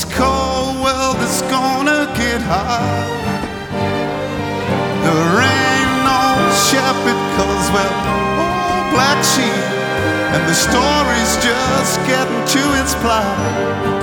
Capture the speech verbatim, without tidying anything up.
this cold world is gonna get hot. There ain't no shepherd, cause we're all black sheep, and the story's just getting to its plot.